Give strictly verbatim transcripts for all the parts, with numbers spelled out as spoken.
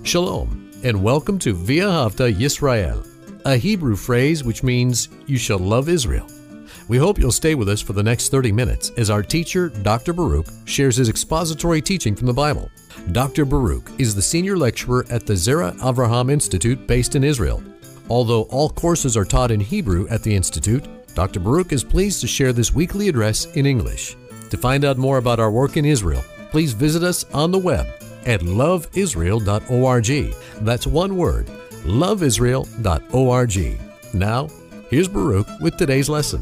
Shalom, and welcome to V'ahavta Yisrael, a Hebrew phrase which means you shall love Israel. We hope you'll stay with us for the next thirty minutes as our teacher, Doctor Baruch, shares his expository teaching from the Bible. Doctor Baruch is the senior lecturer at the Zera Avraham Institute based in Israel. Although all courses are taught in Hebrew at the Institute, Doctor Baruch is pleased to share this weekly address in English. To find out more about our work in Israel, please visit us on the web at love israel dot org. That's one word, love israel dot org. Now, here's Baruch with today's lesson.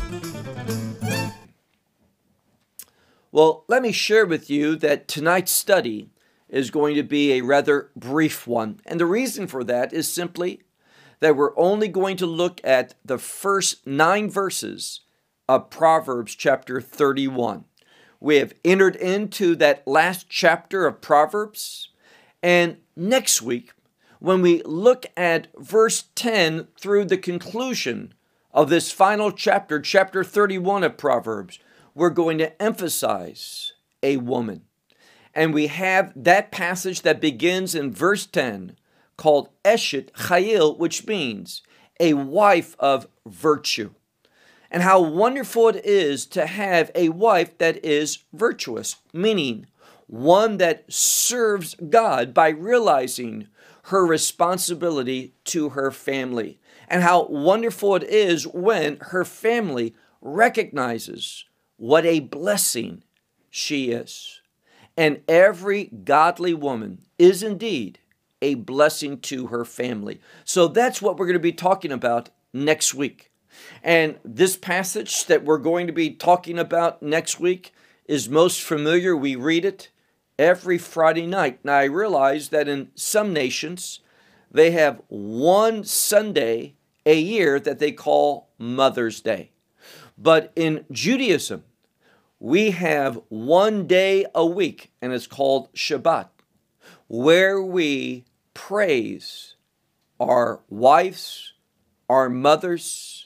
Well, let me share with you that tonight's study is going to be a rather brief one. And the reason for that is simply that we're only going to look at the first nine verses of Proverbs chapter thirty-one. We have entered into that last chapter of Proverbs. And next week, when we look at verse ten through the conclusion of this final chapter, chapter thirty-one of Proverbs, we're going to emphasize a woman. And we have that passage that begins in verse ten called Eshet Chayil, which means a wife of virtue. And how wonderful it is to have a wife that is virtuous, meaning one that serves God by realizing her responsibility to her family. And how wonderful it is when her family recognizes what a blessing she is. And every godly woman is indeed a blessing to her family. So that's what we're going to be talking about next week. And this passage that we're going to be talking about next week is most familiar. We read it every Friday night. Now, I realize that in some nations, they have one Sunday a year that they call Mother's Day. But in Judaism, we have one day a week, and it's called Shabbat, where we praise our wives, our mothers,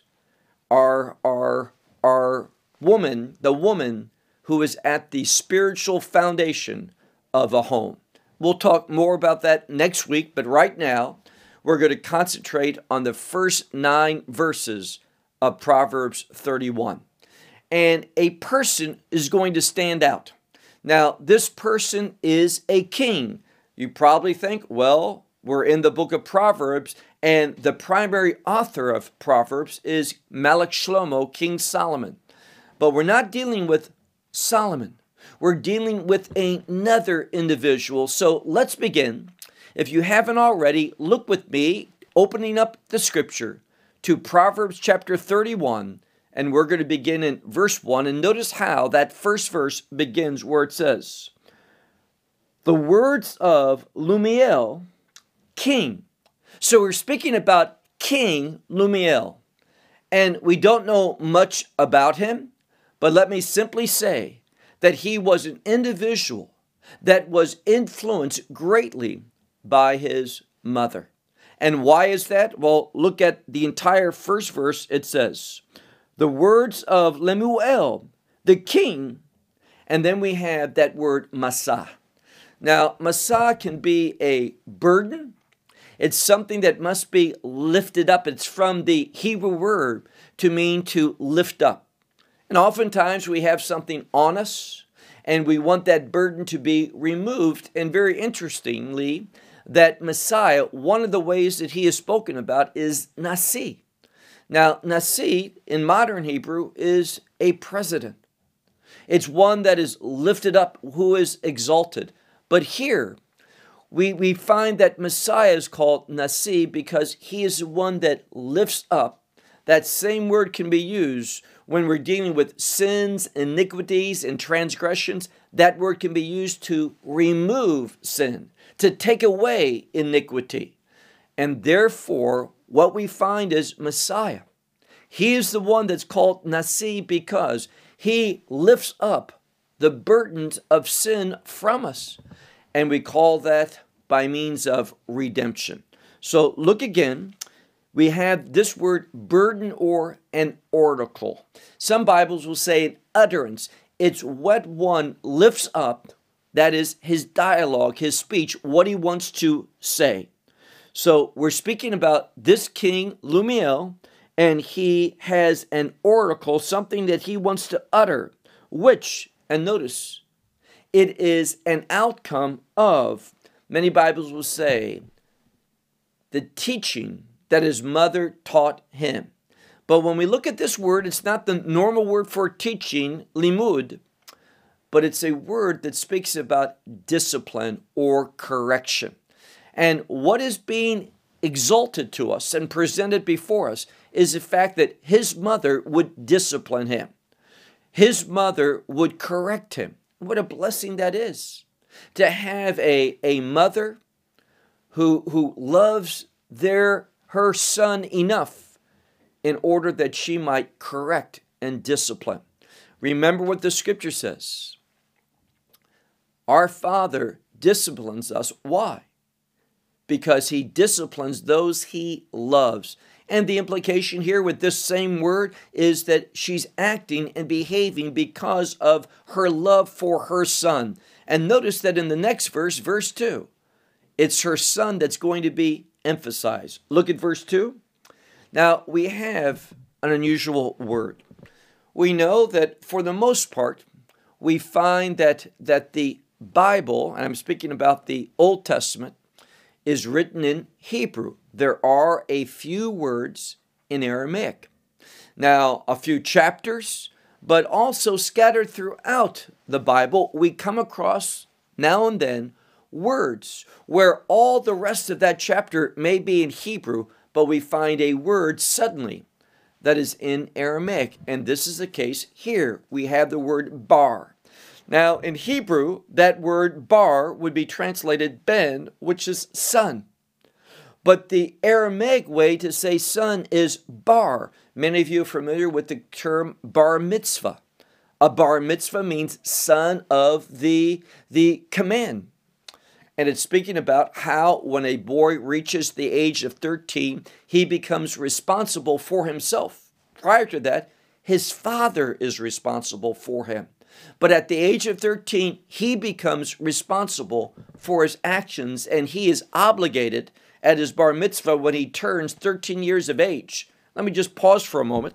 our, our, our woman, the woman who is at the spiritual foundation of a home. We'll talk more about that next week, but right now, we're going to concentrate on the first nine verses of Proverbs thirty-one. And a person is going to stand out. Now, this person is a king. You probably think, well, we're in the book of Proverbs, and the primary author of Proverbs is Melech Shlomo, King Solomon. But we're not dealing with Solomon. We're dealing with another individual. So let's begin. If you haven't already, look with me, opening up the scripture to Proverbs chapter thirty-one, and we're going to begin in verse one. And notice how that first verse begins where it says, the words of Lumiel, king. So we're speaking about King Lumiel. And we don't know much about him, but let me simply say that he was an individual that was influenced greatly by his mother. And why is that? Well, look at the entire first verse. It says, the words of Lemuel, the king, and then we have that word Masah. Now, Masah can be a burden. It's something that must be lifted up. It's from the Hebrew word to mean to lift up. And oftentimes we have something on us and we want that burden to be removed. And very interestingly, that Messiah, one of the ways that he is spoken about is Nasi. Now, Nasi in modern Hebrew is a president. It's one that is lifted up, who is exalted. But here, we, we find that Messiah is called Nasi because he is the one that lifts up. That same word can be used when we're dealing with sins, iniquities, and transgressions. That word can be used to remove sin, to take away iniquity. And therefore, what we find is Messiah. He is the one that's called Nasi because he lifts up the burdens of sin from us. And we call that by means of redemption. So look again. We have this word burden or an article. Some Bibles will say an utterance. It's what one lifts up That is his dialogue, his speech, what he wants to say. So we're speaking about this king, Lumiel, and he has an oracle, something that he wants to utter, which, and notice, it is an outcome of, many Bibles will say, the teaching that his mother taught him. But when we look at this word, it's not the normal word for teaching, limud, but it's a word that speaks about discipline or correction. And what is being exalted to us and presented before us is the fact that his mother would discipline him. His mother would correct him. What a blessing that is, to have a, a mother who, who loves their her son enough in order that she might correct and discipline. Remember what the scripture says. Our Father disciplines us. Why? Because he disciplines those he loves. And the implication here with this same word is that she's acting and behaving because of her love for her son. And notice that in the next verse, verse two, it's her son that's going to be emphasized. Look at verse two. Now, we have an unusual word. We know that for the most part, we find that, that the Bible, and I'm speaking about the Old Testament, is written in Hebrew. There are a few words in Aramaic. Now, a few chapters, but also scattered throughout the Bible, we come across now and then words where all the rest of that chapter may be in Hebrew, but we find a word suddenly that is in Aramaic. And this is the case here. We have the word bar. Now, in Hebrew, that word bar would be translated ben, which is son. But the Aramaic way to say son is bar. Many of you are familiar with the term bar mitzvah. A bar mitzvah means son of the, the command. And it's speaking about how when a boy reaches the age of thirteen, he becomes responsible for himself. Prior to that, his father is responsible for him. But at the age of thirteen, he becomes responsible for his actions, and he is obligated at his bar mitzvah when he turns thirteen years of age. Let me just pause for a moment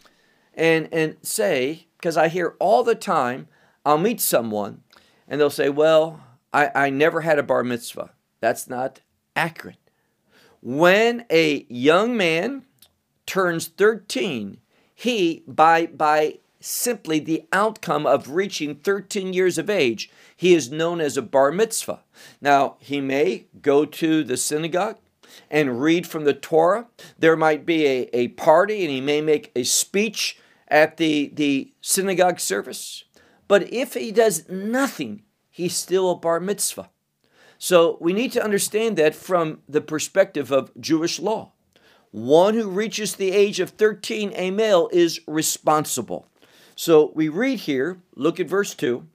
and, and say, because I hear all the time, I'll meet someone, and they'll say, well, I, I never had a bar mitzvah. That's not accurate. When a young man turns thirteen, he, by, by simply the outcome of reaching thirteen years of age, he is known as a bar mitzvah. Now, he may go to the synagogue and read from the Torah. There might be a, a party, and he may make a speech at the, the synagogue service. But if he does nothing, he's still a bar mitzvah. So we need to understand that from the perspective of Jewish law. One who reaches the age of thirteen, a male, is responsible. So we read here, look at verse two,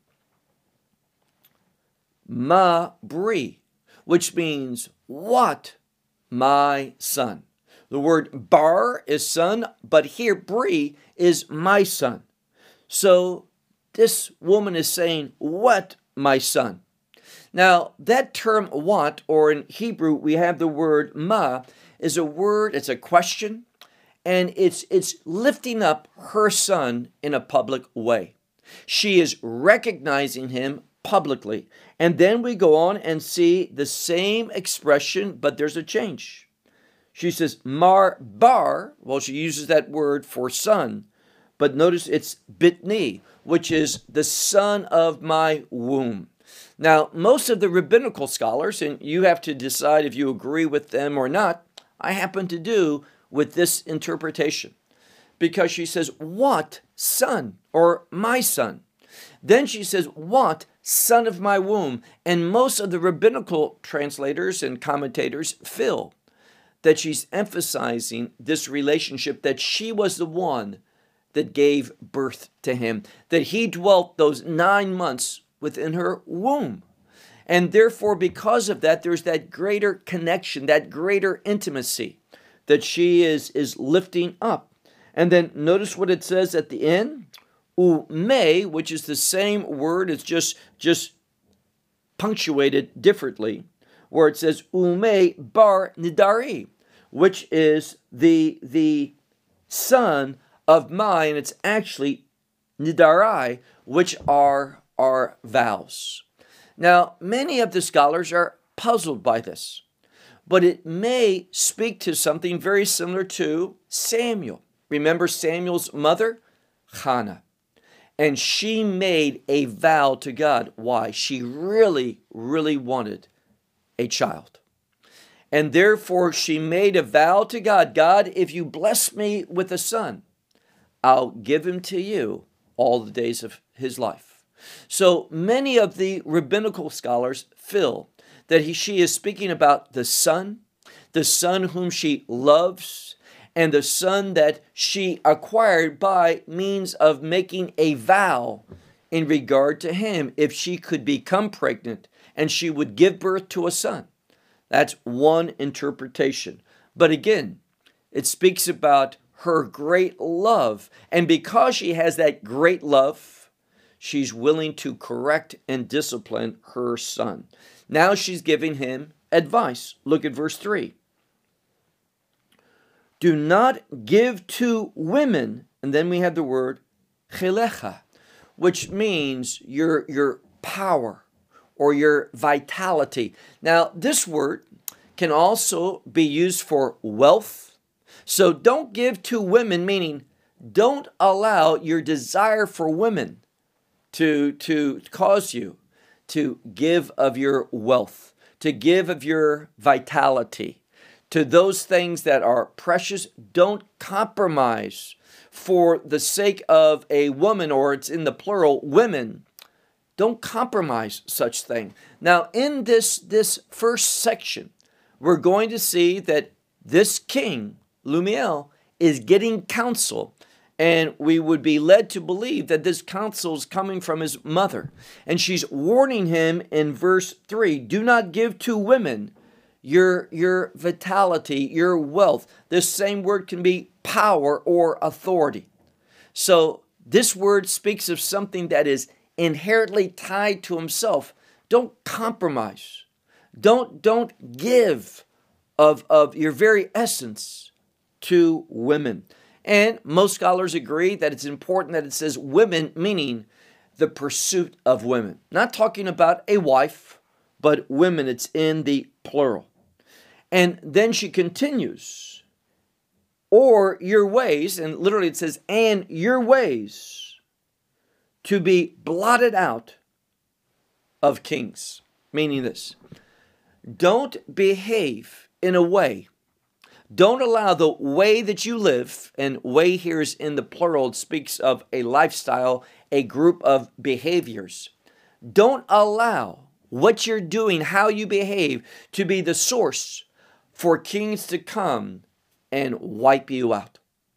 ma bri, which means what, my son. The word bar is son, but here bri is my son. So this woman is saying, what, my son? Now, that term what, or in Hebrew, we have the word ma, is a word, it's a question, and it's it's lifting up her son in a public way. She is recognizing him publicly. And then we go on and see the same expression, but there's a change. She says, mar bar, well, she uses that word for son, but notice it's bitni, which is the son of my womb. Now, most of the rabbinical scholars, and you have to decide if you agree with them or not, I happen to do with this interpretation, because she says, what son, or my son? Then she says, what son of my womb? And most of the rabbinical translators and commentators feel that she's emphasizing this relationship, that she was the one that gave birth to him, that he dwelt those nine months within her womb. And therefore, because of that, there's that greater connection, that greater intimacy that she is, is lifting up. And then notice what it says at the end. Ume, which is the same word, it's just, just punctuated differently, where it says Ume bar Nidari, which is the, the son of my, and it's actually Nidarai, which are our vows. Now, many of the scholars are puzzled by this, but it may speak to something very similar to Samuel. Remember Samuel's mother? Hannah. And she made a vow to God. Why? She really, really wanted a child. And therefore she made a vow to God. God, if you bless me with a son, I'll give him to you all the days of his life. So many of the rabbinical scholars feel that he, she is speaking about the son, the son whom she loves, and the son that she acquired by means of making a vow in regard to him if she could become pregnant and she would give birth to a son. That's one interpretation. But again, it speaks about her great love. And because she has that great love, she's willing to correct and discipline her son. Now she's giving him advice. Look at verse three. Do not give to women, and then we have the word chilecha, which means your, your power or your vitality. Now, this word can also be used for wealth. So don't give to women, meaning don't allow your desire for women to, to cause you to give of your wealth, to give of your vitality, to those things that are precious. Don't compromise for the sake of a woman, or it's in the plural, women. Don't compromise such thing. Now, in this, this first section, we're going to see that this king, Lumiel, is getting counsel. And we would be led to believe that this counsel is coming from his mother. And she's warning him in verse three, do not give to women your, your vitality, your wealth. This same word can be power or authority. So this word speaks of something that is inherently tied to himself. Don't compromise. Don't, don't give of, of your very essence to women. And most scholars agree that it's important that it says women, meaning the pursuit of women. Not talking about a wife, but women. It's in the plural. And then she continues, or your ways, and literally it says, and your ways to be blotted out of kings. Meaning this, don't behave in a way, don't allow the way that you live, and way here is in the plural, it speaks of a lifestyle, a group of behaviors. Don't allow what you're doing, how you behave, to be the source for kings to come and wipe you out.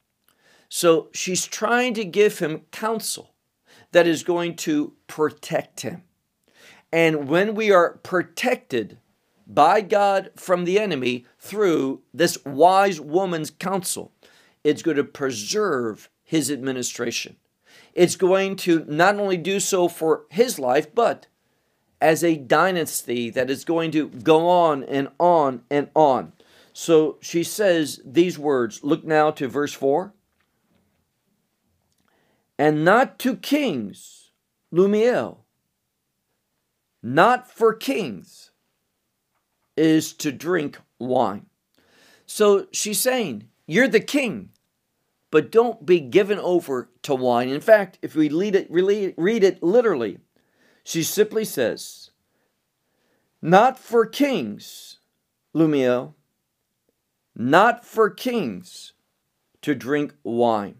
So she's trying to give him counsel that is going to protect him. And when we are protected by God from the enemy through this wise woman's counsel, it's going to preserve his administration. It's going to not only do so for his life, but as a dynasty that is going to go on and on and on. So she says these words. Look now to verse four. And not to kings, Lumiel, not for kings, is to drink wine. So she's saying, you're the king, but don't be given over to wine. In fact, if we read it, really read it literally, she simply says, not for kings, Lumiel, not for kings to drink wine.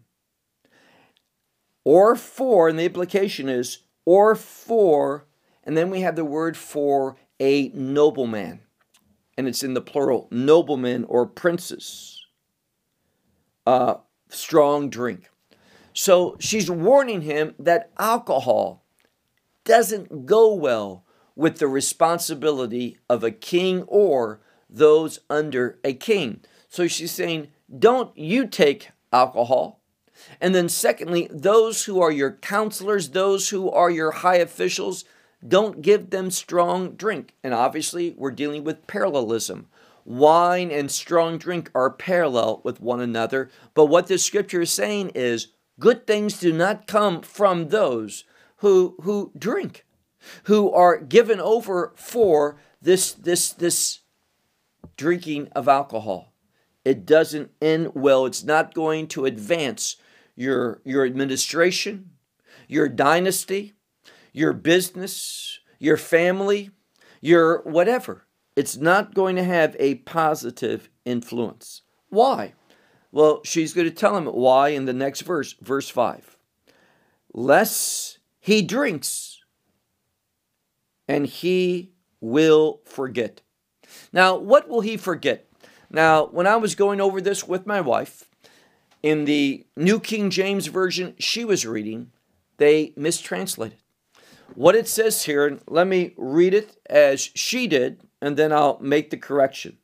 Or for, and the implication is, or for, and then we have the word for a nobleman. And it's in the plural, noblemen or princes. Uh, strong drink. So she's warning him that alcohol doesn't go well with the responsibility of a king or those under a king. So she's saying, don't you take alcohol. And then secondly, those who are your counselors, those who are your high officials, don't give them strong drink. And obviously, we're dealing with parallelism. Wine and strong drink are parallel with one another. But what the scripture is saying is, good things do not come from those who, who drink, who are given over for this, this, this drinking of alcohol. It doesn't end well. It's not going to advance your, your administration, your dynasty, your business, your family, your whatever. It's not going to have a positive influence. Why? Well, she's going to tell him why in the next verse, verse five. Lest he drinks and he will forget. Now, what will he forget? Now, when I was going over this with my wife, in the New King James Version she was reading, they mistranslated. What it says here, and let me read it as she did, and then I'll make the correction.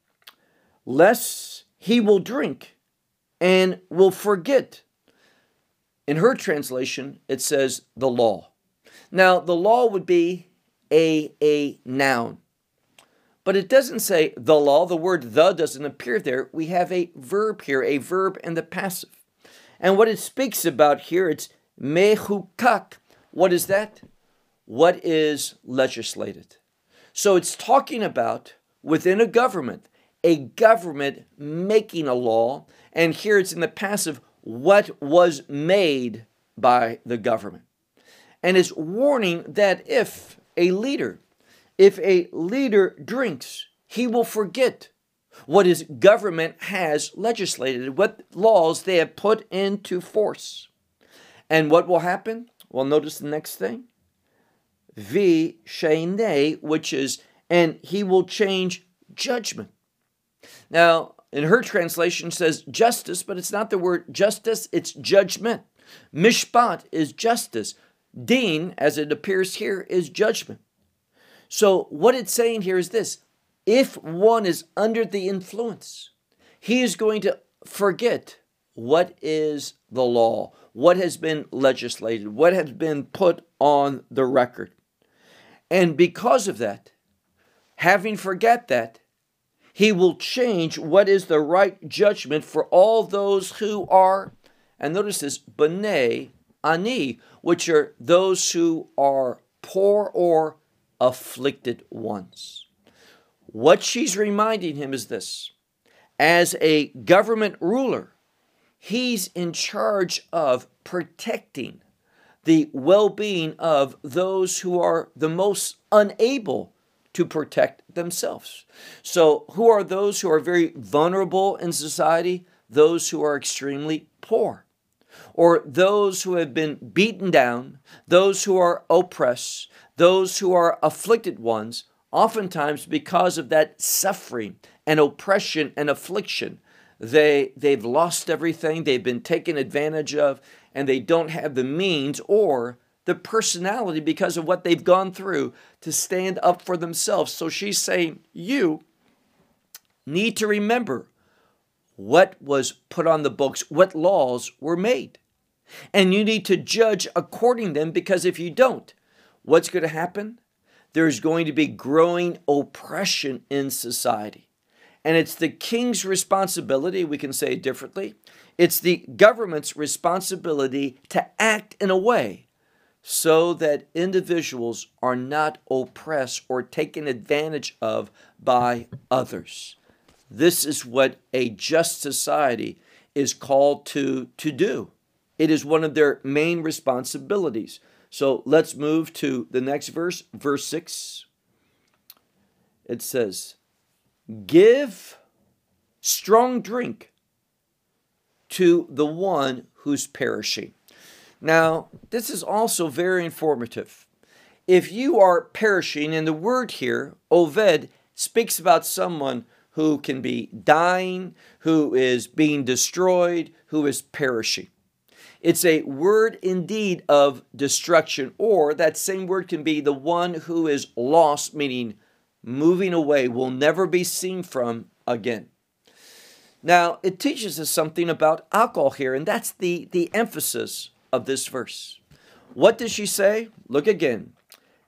Lest he will drink and will forget. In her translation, it says the law. Now, the law would be a, a noun. But it doesn't say the law. The word the doesn't appear there. We have a verb here, a verb in the passive. And what it speaks about here, it's mehukak. What is that? What is legislated? So it's talking about within a government, a government making a law. And here it's in the passive, what was made by the government. And it's warning that if a leader, if a leader drinks, he will forget what his government has legislated, what laws they have put into force. And what will happen? Well, notice the next thing. Vi shene, which is, and he will change judgment. Now, in her translation says justice, but it's not the word justice, it's judgment. Mishpat is justice. Din, as it appears here, is judgment. So what it's saying here is this. If one is under the influence, he is going to forget what is the law, what has been legislated, what has been put on the record. And because of that, having forget that, he will change what is the right judgment for all those who are, and notice this, b'nei ani, which are those who are poor or afflicted ones. What she's reminding him is this. As a government ruler, he's in charge of protecting the well-being of those who are the most unable to protect themselves. So who are those who are very vulnerable in society? Those who are extremely poor, or those who have been beaten down, those who are oppressed, those who are afflicted ones, oftentimes because of that suffering and oppression and affliction. They, they've lost everything, they've been taken advantage of, and they don't have the means or the personality because of what they've gone through to stand up for themselves. So she's saying, you need to remember what was put on the books, what laws were made. And you need to judge according to them, because if you don't, what's going to happen? There's going to be growing oppression in society. And it's the king's responsibility, we can say it differently, it's the government's responsibility to act in a way so that individuals are not oppressed or taken advantage of by others. This is what a just society is called to, to do. It is one of their main responsibilities. So let's move to the next verse, verse six. It says, give strong drink to the one who's perishing. Now, this is also very informative. If you are perishing, and the word here, Oved, speaks about someone who can be dying, who is being destroyed, who is perishing. It's a word indeed of destruction, or that same word can be the one who is lost, meaning moving away, will never be seen from again. Now, it teaches us something about alcohol here, and that's the, the emphasis of this verse. What does she say? Look again.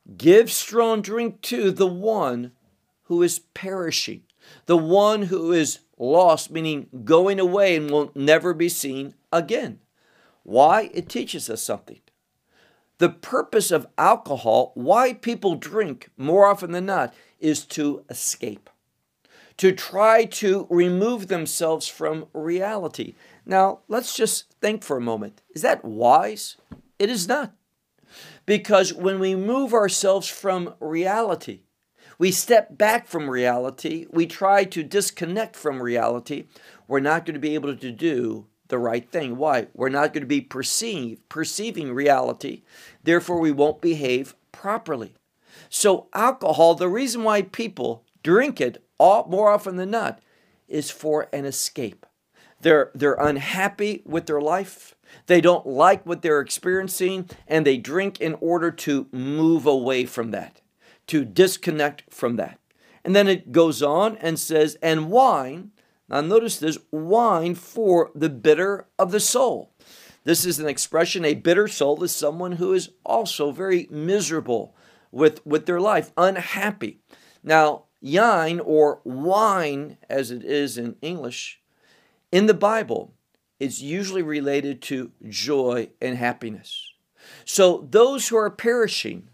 Give strong drink to the one who is perishing, the one who is lost, meaning going away and will never be seen again. Why? It teaches us something. The purpose of alcohol, why people drink more often than not, is to escape, to try to remove themselves from reality. Now, let's just think for a moment. Is that wise? It is not. Because when we move ourselves from reality, we step back from reality, we try to disconnect from reality, we're not going to be able to do the right thing. Why? We're not going to be perceive, perceiving reality, therefore we won't behave properly. So alcohol, the reason why people drink it all, more often than not, is for an escape. They're, they're unhappy with their life. They don't like what they're experiencing, and they drink in order to move away from that, to disconnect from that. And then it goes on and says, and wine, now notice this, wine for the bitter of the soul. This is an expression, a bitter soul is someone who is also very miserable with, with their life, unhappy. Now, yain, or wine as it is in English, in the Bible, it's usually related to joy and happiness. So those who are perishing,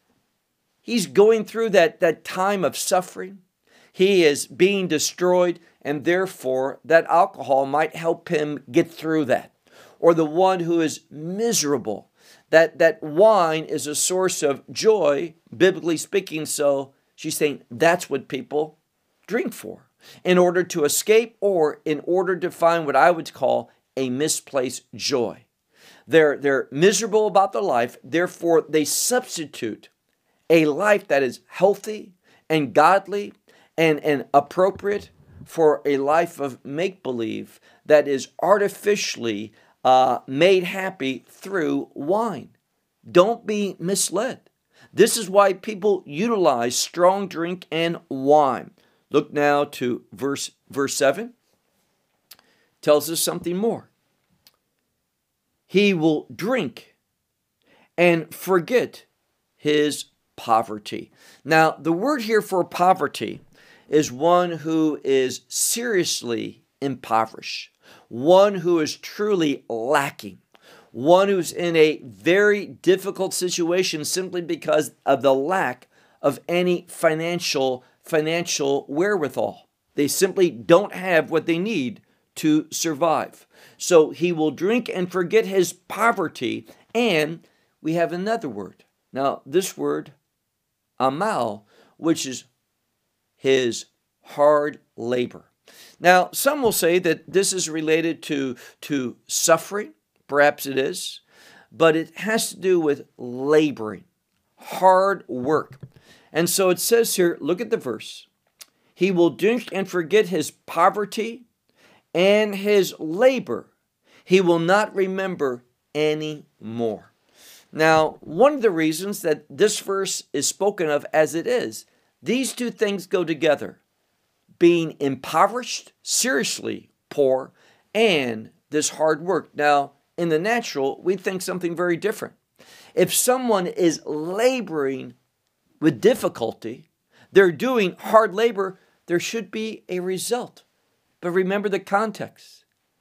he's going through that, that time of suffering. He is being destroyed, and therefore that alcohol might help him get through that. Or the one who is miserable, that, that wine is a source of joy, biblically speaking. So she's saying that's what people drink for, in order to escape or in order to find what I would call a misplaced joy. They're, they're miserable about their life, therefore they substitute a life that is healthy and godly and, and appropriate for a life of make-believe that is artificially uh, made happy through wine. Don't be misled. This is why people utilize strong drink and wine. Look now to verse, verse seven. Tells us something more. He will drink and forget his poverty. Now, the word here for poverty is one who is seriously impoverished, one who is truly lacking, one who's in a very difficult situation simply because of the lack of any financial financial wherewithal. They simply don't have what they need to survive. So he will drink and forget his poverty. And we have another word. Now, this word, amal, which is his hard labor. Now, some will say that this is related to, to suffering. Perhaps it is. But it has to do with laboring, hard work. And so it says here, look at the verse. He will drink and forget his poverty and his labor. He will not remember any more. Now, one of the reasons that this verse is spoken of as it is, these two things go together. Being impoverished, seriously poor, and this hard work. Now, in the natural, we think something very different. If someone is laboring with difficulty, they're doing hard labor, there should be a result. But remember the context.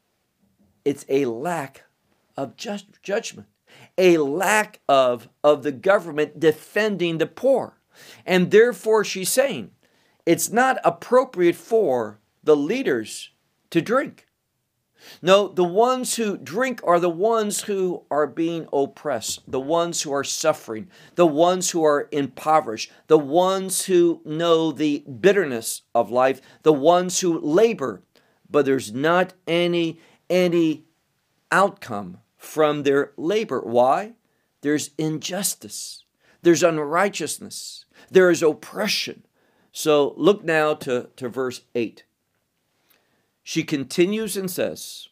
It's a lack of just judgment, a lack of, of the government defending the poor. And therefore, she's saying, it's not appropriate for the leaders to drink. No, the ones who drink are the ones who are being oppressed, the ones who are suffering, the ones who are impoverished, the ones who know the bitterness of life, the ones who labor, but there's not any, any outcome from their labor. Why? There's injustice, there's unrighteousness, there is oppression. So look now to, to verse eight. She continues and says,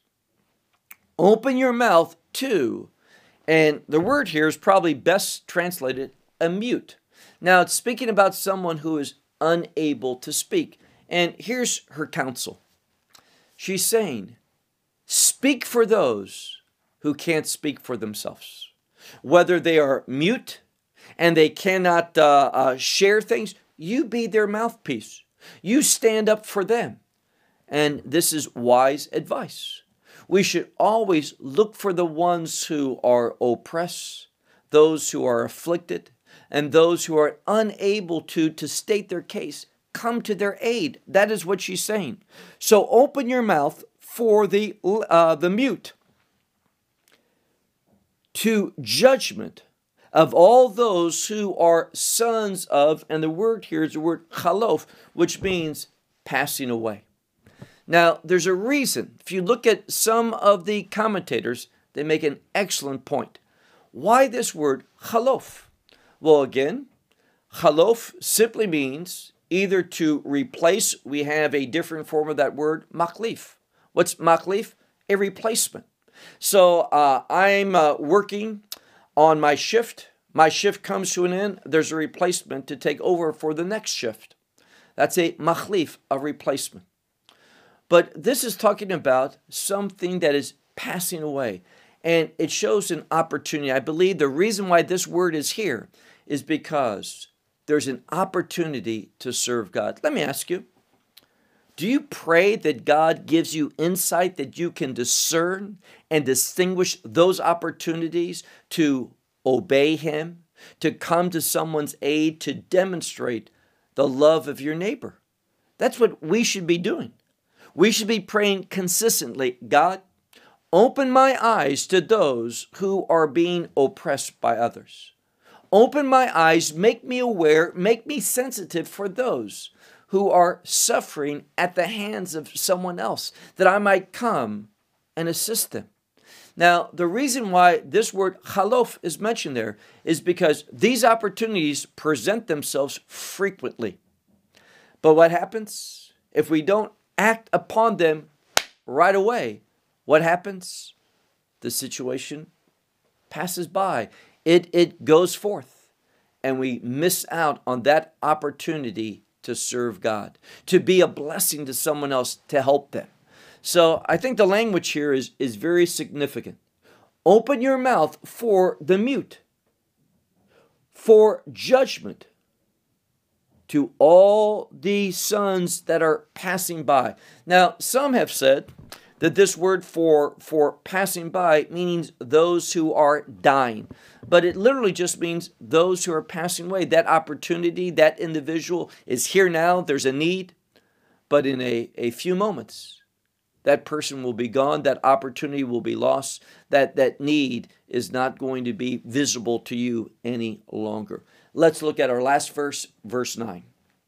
open your mouth too. And the word here is probably best translated a mute. Now it's speaking about someone who is unable to speak. And here's her counsel. She's saying, speak for those who can't speak for themselves, whether they are mute and they cannot uh, uh, share things, you be their mouthpiece. You stand up for them. And this is wise advice. We should always look for the ones who are oppressed, those who are afflicted, and those who are unable to, to state their case. Come to their aid. That is what she's saying. So open your mouth for the, uh, the mute, to judgment of all those who are sons of, and the word here is the word chalof, which means passing away. Now, there's a reason. If you look at some of the commentators, they make an excellent point. Why this word chalof? Well, again, chalof simply means either to replace. We have a different form of that word, machlif. What's machlif? A replacement. So uh, I'm uh, working on my shift. My shift comes to an end. There's a replacement to take over for the next shift. That's a machlif, a replacement. But this is talking about something that is passing away. And it shows an opportunity. I believe the reason why this word is here is because there's an opportunity to serve God. Let me ask you, do you pray that God gives you insight that you can discern and distinguish those opportunities to obey Him, to come to someone's aid, to demonstrate the love of your neighbor? That's what we should be doing. We should be praying consistently, God, open my eyes to those who are being oppressed by others. Open my eyes, make me aware, make me sensitive for those who are suffering at the hands of someone else, that I might come and assist them. Now, the reason why this word chalof is mentioned there is because these opportunities present themselves frequently. But what happens if we don't act upon them right away? What happens? The situation passes by. It, it goes forth, and we miss out on that opportunity to serve God, to be a blessing to someone else, to help them. So I think the language here is, is very significant. Open your mouth for the mute, for judgment to all the sons that are passing by. Now, some have said that this word for, for passing by means those who are dying. But it literally just means those who are passing away. That opportunity, that individual is here now. There's a need. But in a, a few moments, that person will be gone. That opportunity will be lost. That, that need is not going to be visible to you any longer. Let's look at our last verse, verse nine.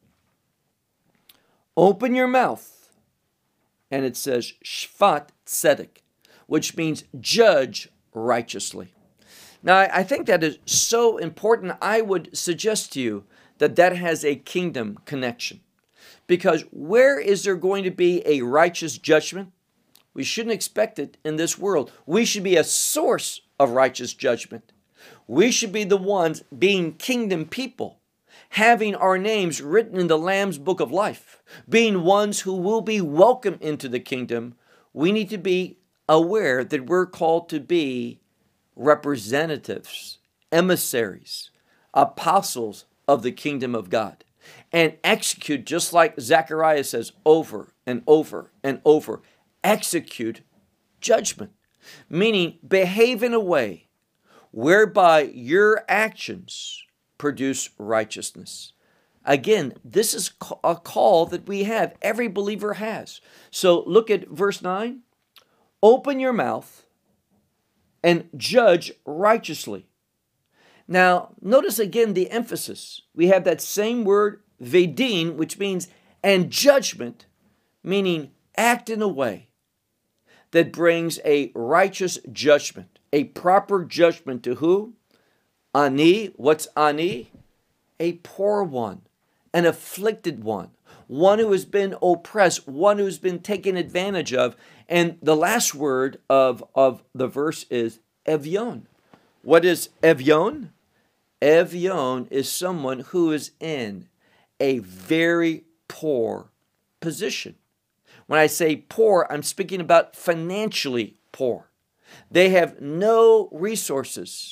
Open your mouth. And it says, Shvat Tzedek, which means judge righteously. Now, I think that is so important. I would suggest to you that that has a kingdom connection. Because where is there going to be a righteous judgment? We shouldn't expect it in this world. We should be a source of righteous judgment. We should be the ones being kingdom people, having our names written in the Lamb's book of life, being ones who will be welcome into the kingdom. We need to be aware that we're called to be representatives, emissaries, apostles of the kingdom of God, and execute, just like Zechariah says over and over and over, execute judgment, meaning behave in a way whereby your actions produce righteousness. Again, this is a call that we have, every believer has. So look at verse nine. Open your mouth and judge righteously. Now, notice again the emphasis. We have that same word, vedin, which means, and judgment, meaning act in a way that brings a righteous judgment, a proper judgment to who? Ani. What's ani? A poor one, an afflicted one, one who has been oppressed, one who's been taken advantage of. And the last word of, of the verse is evyon. What is evyon? Evyon is someone who is in a very poor position. When I say poor, I'm speaking about financially poor. They have no resources.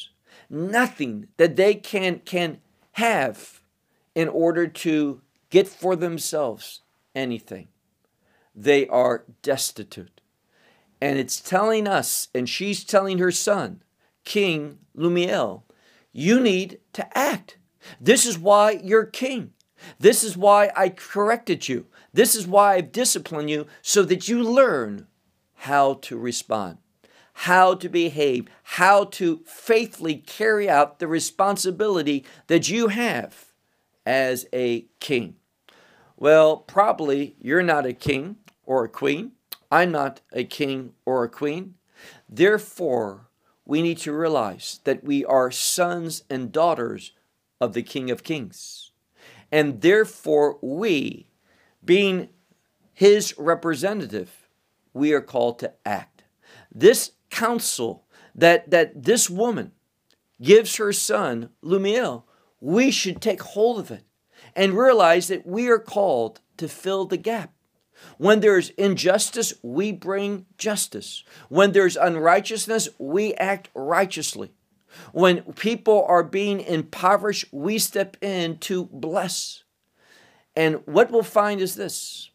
nothing that they can, can have in order to get for themselves anything. They are destitute. And it's telling us, and she's telling her son, King Lemuel, you need to act. This is why you're king. This is why I corrected you. This is why I've disciplined you, so that you learn how to respond, how to behave, how to faithfully carry out the responsibility that you have as a king. Well, probably you're not a king or a queen. I'm not a king or a queen. Therefore, we need to realize that we are sons and daughters of the King of Kings. And therefore, we, being his representative, we are called to act. This counsel that, that this woman gives her son, Lemuel, we should take hold of it and realize that we are called to fill the gap. When there's injustice, we bring justice. When there's unrighteousness, we act righteously. When people are being impoverished, we step in to bless. And what we'll find is this: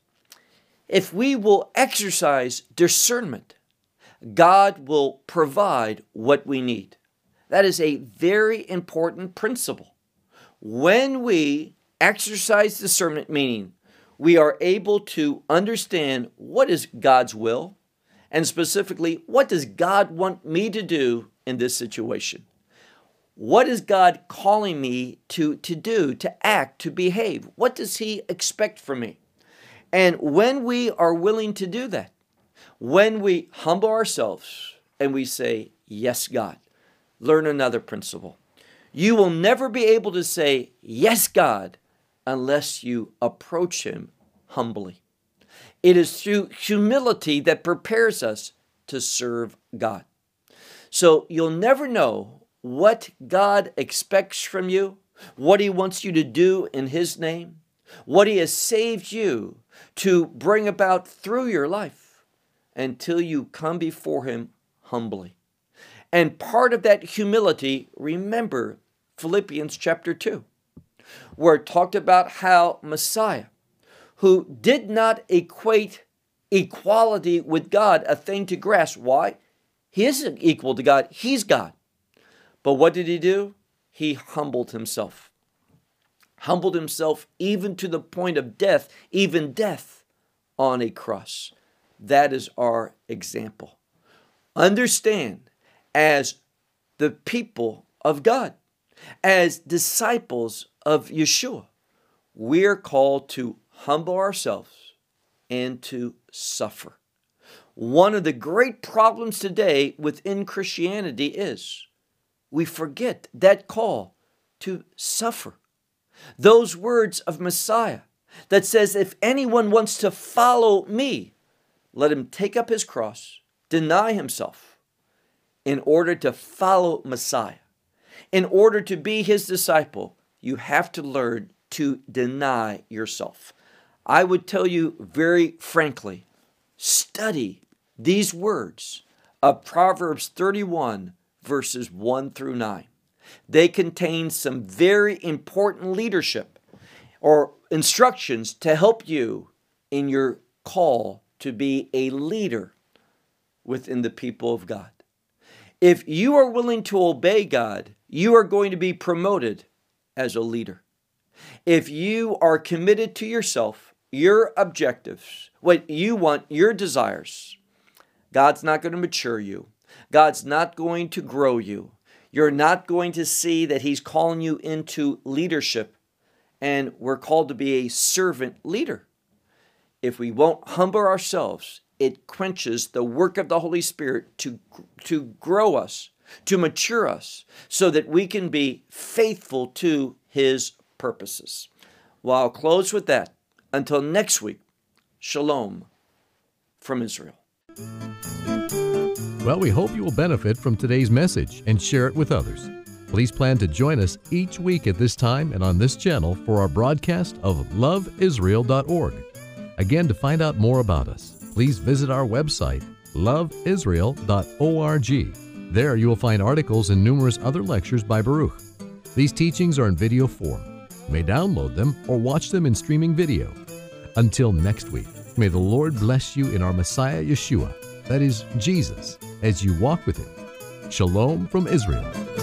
if we will exercise discernment, God will provide what we need. That is a very important principle. When we exercise discernment, meaning we are able to understand what is God's will, and specifically, what does God want me to do in this situation? What is God calling me to, to do, to act, to behave? What does he expect from me? And when we are willing to do that, when we humble ourselves and we say, yes, God, learn another principle. You will never be able to say, yes, God, unless you approach him humbly. It is through humility that prepares us to serve God. So you'll never know what God expects from you, what he wants you to do in his name, what he has saved you to bring about through your life, until you come before him humbly. And part of that humility, remember Philippians chapter two, where it talked about how Messiah, who did not equate equality with God a thing to grasp. Why? He isn't equal to God. He's God. But what did he do? He humbled himself. Humbled himself even to the point of death, even death on a cross. That is our example. Understand, as the people of God, as disciples of Yeshua, we are called to humble ourselves and to suffer. One of the great problems today within Christianity is we forget that call to suffer. Those words of Messiah that says, if anyone wants to follow me, let him take up his cross, deny himself, in order to follow Messiah. In order to be his disciple, you have to learn to deny yourself. I would tell you very frankly, study these words of Proverbs thirty-one, verses one through nine. They contain some very important leadership or instructions to help you in your call to be a leader within the people of God. If you are willing to obey God, you are going to be promoted as a leader. If you are committed to yourself, your objectives, what you want, your desires, God's not going to mature you. God's not going to grow you. You're not going to see that he's calling you into leadership, and we're called to be a servant leader. If we won't humble ourselves, it quenches the work of the Holy Spirit to, to grow us, to mature us, so that we can be faithful to his purposes. Well, I'll close with that. Until next week, shalom from Israel. Well, we hope you will benefit from today's message and share it with others. Please plan to join us each week at this time and on this channel for our broadcast of love israel dot org. Again, to find out more about us, please visit our website, love israel dot org. There you will find articles and numerous other lectures by Baruch. These teachings are in video form. You may download them or watch them in streaming video. Until next week, may the Lord bless you in our Messiah Yeshua, that is, Jesus, as you walk with Him. Shalom from Israel.